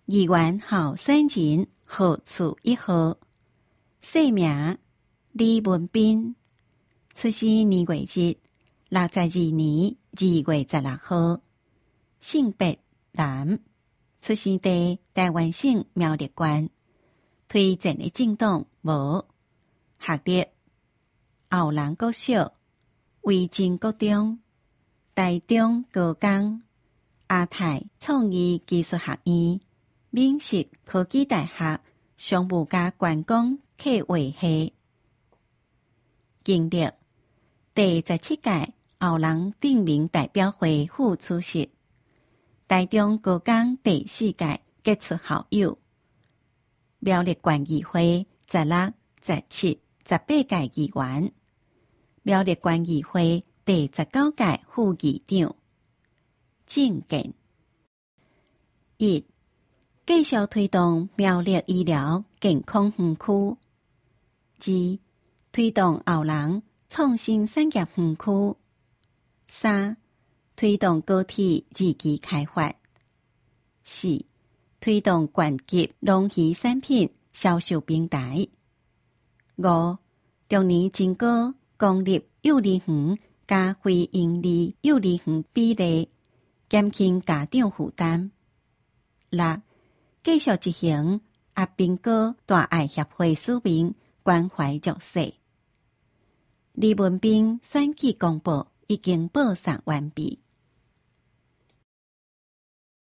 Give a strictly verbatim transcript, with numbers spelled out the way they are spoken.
议员候选人号次一号，姓名李文彬，出生年月日六十二年二月十六号，性别男，出生地台湾省苗栗县，推荐的政党无，学历后人国小、维真国中、台中高工、亚太创意技术学院、闽实科技大学商务加观光客划系。经历第十七届后人定名代表会副主席，台中高工第四届杰出校友，苗栗县议会十六、十七、十八届议员，苗栗县议会第十九届副议长。政见一、继续推动苗栗医疗健康园区；二、推动后人创新产业园区；三、推动高铁二期开发；四、推动县级农渔产品销售平台；五、中年增高公立幼儿园加非营利幼儿园比例，减轻家长负担；六、继续执行阿兵哥大爱协会使命关怀弱势。李文彬选举公报已经报送完毕。